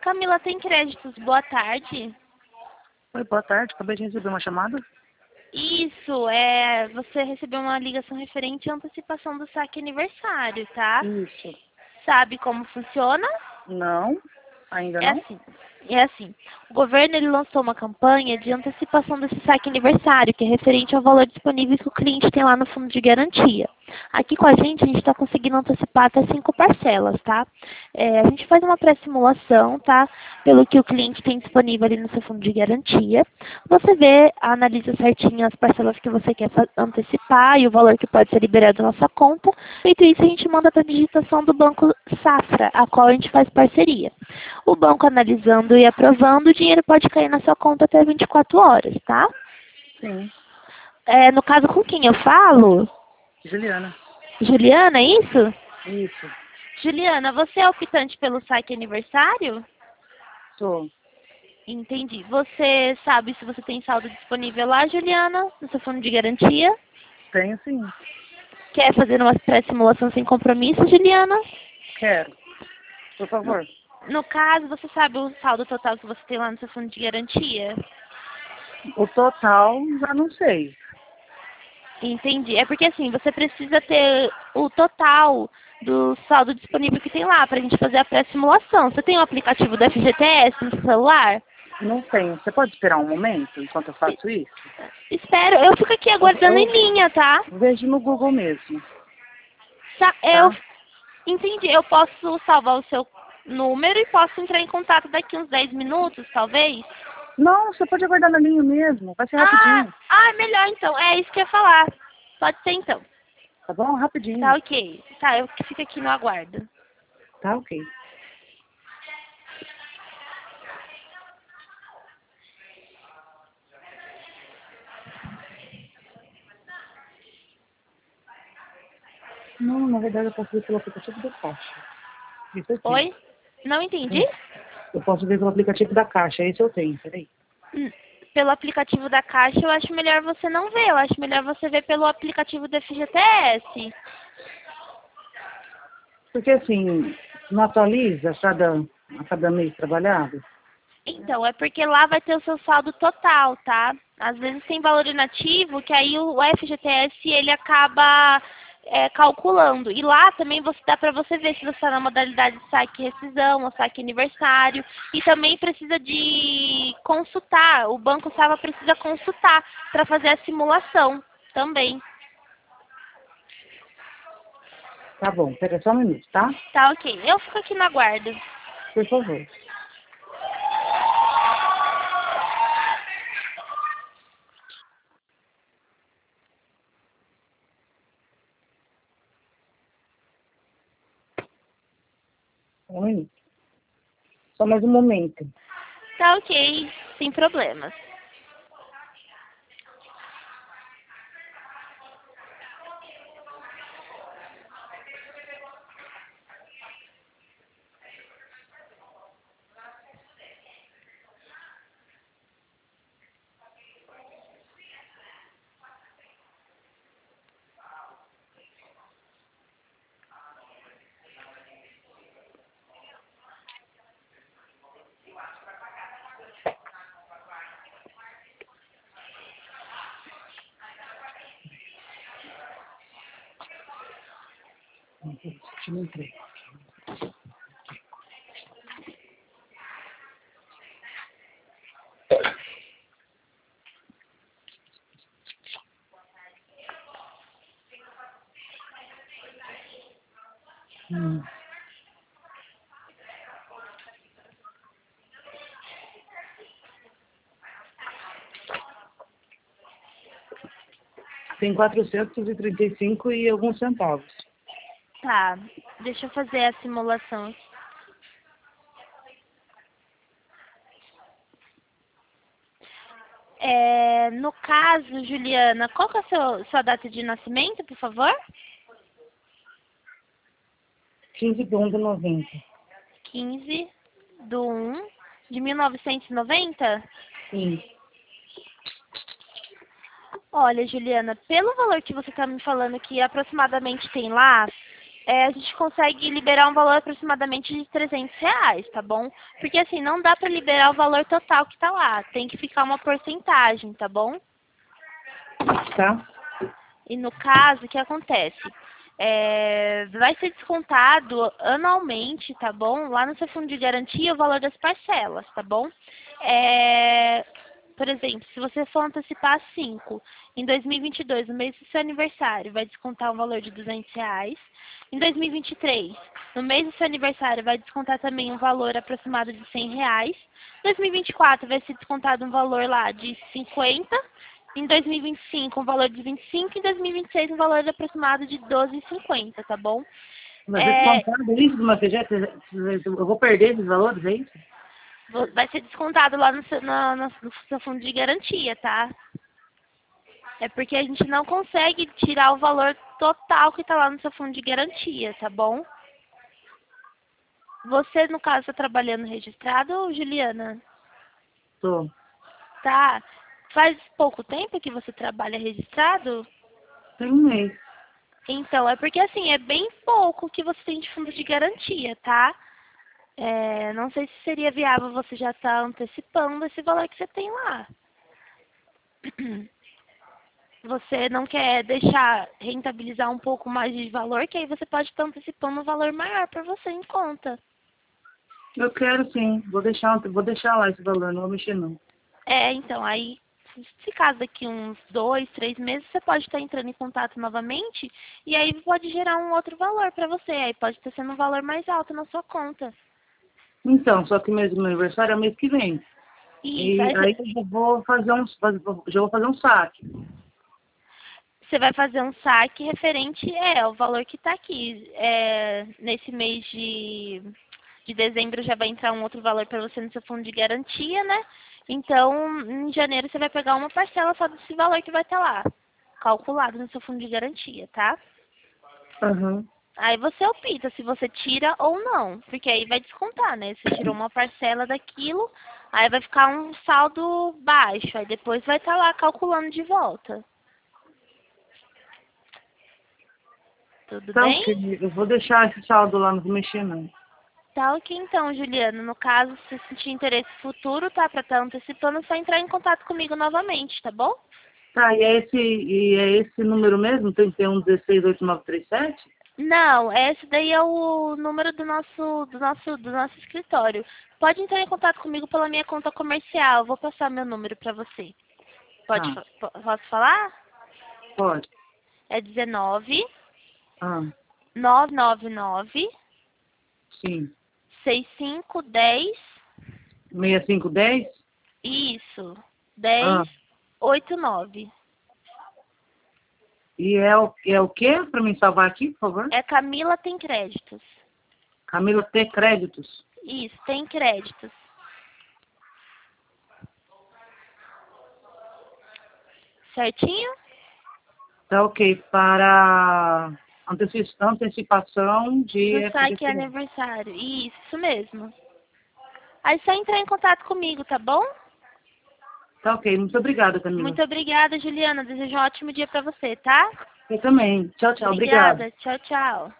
Camila, tem créditos? Boa tarde. Oi, boa tarde. Acabei de receber uma chamada. Isso, você recebeu uma ligação referente à antecipação do saque aniversário, tá? Isso. Sabe como funciona? Não, ainda É não. assim, é assim. O governo ele lançou uma campanha de antecipação desse saque aniversário, que é referente ao valor disponível que o cliente tem lá no fundo de garantia. Aqui com a gente está conseguindo antecipar até 5 parcelas, tá? A gente faz uma pré-simulação, tá? Pelo que o cliente tem disponível ali no seu fundo de garantia. Você vê, analisa certinho as parcelas que você quer antecipar e o valor que pode ser liberado na sua conta. Feito isso, a gente manda para a digitação do Banco Safra, a qual a gente faz parceria. O banco analisando e aprovando, o dinheiro pode cair na sua conta até 24 horas, tá? Sim. No caso, com quem eu falo? Juliana. Juliana, é isso? Isso. Juliana, você é optante pelo saque aniversário? Sou. Entendi. Você sabe se você tem saldo disponível lá, Juliana, no seu fundo de garantia? Tenho sim. Quer fazer uma pré-simulação sem compromisso, Juliana? Quero. Por favor. No caso, você sabe o saldo total que você tem lá no seu fundo de garantia? O total, já não sei. Entendi. É porque assim, você precisa ter o total do saldo disponível que tem lá para a gente fazer a pré-simulação. Você tem o aplicativo do FGTS no seu celular? Não tenho. Você pode esperar um momento enquanto eu faço isso? Espero. Eu fico aqui aguardando em linha, tá? Vejo no Google mesmo. Eu Tá? entendi. Eu posso salvar o seu número e posso entrar em contato daqui uns 10 minutos, talvez? Não, você pode aguardar na linha mesmo. Vai ser rapidinho. Melhor então. É isso que eu ia falar. Pode ser então. Tá bom? Rapidinho. Tá ok. Tá, eu fico aqui no aguardo. Tá ok. Não, na verdade eu posso ver pelo aplicativo da Caixa. Isso eu tenho. Oi? Não entendi? Eu posso ver pelo aplicativo da Caixa. Esse eu tenho. Peraí. Pelo aplicativo da Caixa, eu acho melhor você não ver. Eu acho melhor você ver pelo aplicativo do FGTS. Porque assim, não atualiza a cada mês trabalhado? Então, é porque lá vai ter o seu saldo total, tá? Às vezes tem valor inativo, que aí o FGTS ele acaba calculando. E lá também dá para você ver se você está na modalidade de saque rescisão ou saque aniversário. E também precisa de consultar. O Banco Safra precisa consultar para fazer a simulação também. Tá bom, pera só um minuto, tá? Tá ok. Eu fico aqui na guarda. Por favor. Um minuto. Só mais um momento. Tá ok. Sem problemas. Te não entrego. Tem 435 e alguns centavos. Tá. Deixa eu fazer a simulação aqui. No caso, Juliana, qual que é a sua data de nascimento, por favor? 15 de 1 de 90. 15/1 de 1990? Sim. Olha, Juliana, pelo valor que você está me falando que aproximadamente tem lá, a gente consegue liberar um valor aproximadamente de R$ 300, tá bom? Porque assim, não dá para liberar o valor total que tá lá. Tem que ficar uma porcentagem, tá bom? Tá? E no caso, o que acontece? Vai ser descontado anualmente, tá bom? Lá no seu fundo de garantia o valor das parcelas, tá bom? Por exemplo, se você for antecipar 5, em 2022, no mês do seu aniversário, vai descontar um valor de R$ 200. Em 2023, no mês do seu aniversário, vai descontar também um valor aproximado de R$ 100. Em 2024, vai ser descontado um valor lá de 50. Em 2025, um valor de 25. Em 2026, um valor aproximado de 12,50, tá bom? Mas descontado isso de uma vez, eu vou perder esses valores, é isso? Vai ser descontado lá no seu fundo de garantia, tá? É porque a gente não consegue tirar o valor total que tá lá no seu fundo de garantia, tá bom? Você, no caso, está trabalhando registrado, Juliana? Tô. Tá. Faz pouco tempo que você trabalha registrado? Tem um mês. Então, é porque assim, é bem pouco que você tem de fundo de garantia, tá? Não sei se seria viável você já estar antecipando esse valor que você tem lá. Você não quer deixar rentabilizar um pouco mais de valor, que aí você pode estar antecipando um valor maior para você em conta. Eu quero sim. Vou deixar lá esse valor, não vou mexer não. Então, aí, se caso daqui uns 2, 3 meses, você pode estar entrando em contato novamente e aí pode gerar um outro valor para você. Aí pode estar sendo um valor mais alto na sua conta. Então, só que mesmo meu aniversário é mês que vem. Isso, E aí aí eu já vou fazer já vou fazer um saque. você vai fazer um saque referente ao valor que está aqui. Nesse mês de dezembro já vai entrar um outro valor para você no seu fundo de garantia, né? Então, em janeiro você vai pegar uma parcela só desse valor que vai estar lá, calculado no seu fundo de garantia, tá? Aham. Aí você opta se você tira ou não, porque aí vai descontar, né? Você tirou uma parcela daquilo, aí vai ficar um saldo baixo, aí depois vai estar lá calculando de volta. Tudo Tá bem? ok. Eu vou deixar esse saldo lá, não vou mexer não. Tá ok então, Juliana. No caso, se sentir interesse futuro, tá? Pra estar antecipando, é só entrar em contato comigo novamente, tá bom? Tá, e é esse número mesmo? 31168937? Não, esse daí é o número do nosso escritório. Pode entrar em contato comigo pela minha conta comercial. Vou passar meu número pra você. Tá, Posso falar? pode. É 19 Ah, 999 sim. 6510. 6510? Isso. Ah, 1089. e é o quê? Para mim salvar aqui, por favor? É Camila Tem Créditos. Camila T. Créditos. Isso, tem créditos. Certinho? Tá ok. Para antecipação de Do saque FGTS. aniversário. Isso mesmo. Aí só entrar em contato comigo, tá bom? Tá ok. Muito obrigada, Camila. Muito obrigada, Juliana. Desejo um ótimo dia pra você, tá? Eu também. Tchau, tchau. Obrigada. Obrigada. Tchau, tchau.